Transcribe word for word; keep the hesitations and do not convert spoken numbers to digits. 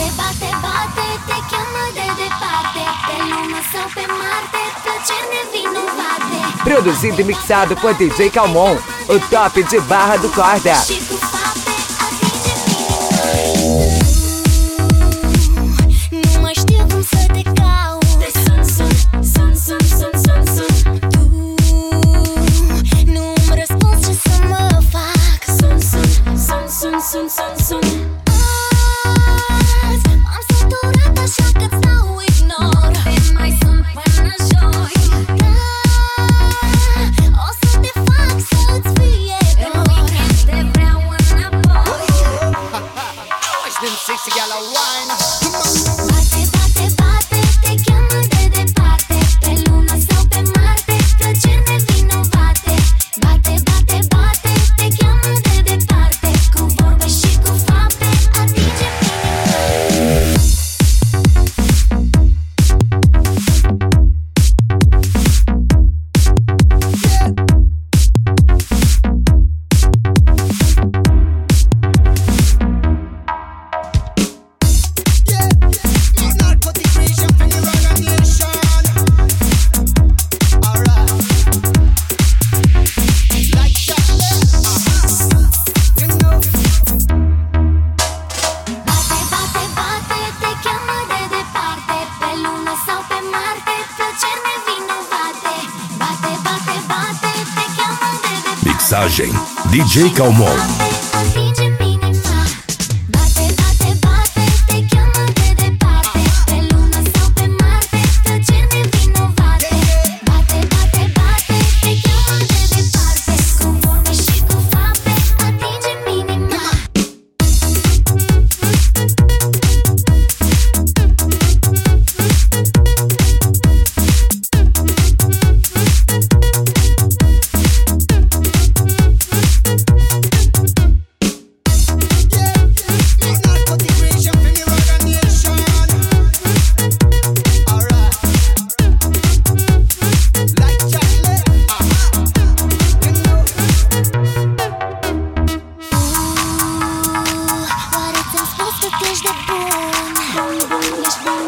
Bate, bate, bate, te cheamă de departe, pe lună sau pe Marte, plăceri nevinovate. Produzido e mixado por D J Calmon, o top de Barra do Corda. Și cu fapte atinge minima. Nu mai știu cum să te caut. Te sun, sun, sun, sun, sun, sun, sun. Tu nu-mi răspunzi ce să mă fac. Sun, sun, sun, sun, sun, sun, sun. Azi m-am săturat așa că-ți dau ignor. Te mai sun până joi. Da, o să te fac să-ți fie dor. În weekend te vreau înapoi. Watch them sexy gal a wine. Bate, bate, bate, te cheamă de departe, pe lună sau pe Marte, plăceri nevinovate. Bate, bate, bate, te cheamă de departe, cu vorbe și cu fapte atinge minima. Bate, bate, bate, te cheamă de departe, pe lună sau pe Marte, plăceri nevinovate. Bate, bate, bate, te cheamă de departe. Mixagem D J Calmon. Atinge minima. Bate, bate, bate, te cheamă de departe, pe lună sau pe Marte, plăceri nevinovate. Bate, bate, bate, te cheamă de departe, cu vorbe și cu fapte atinge minima. Oare ți-am spus că ești de bun? Bun, bun, ești bun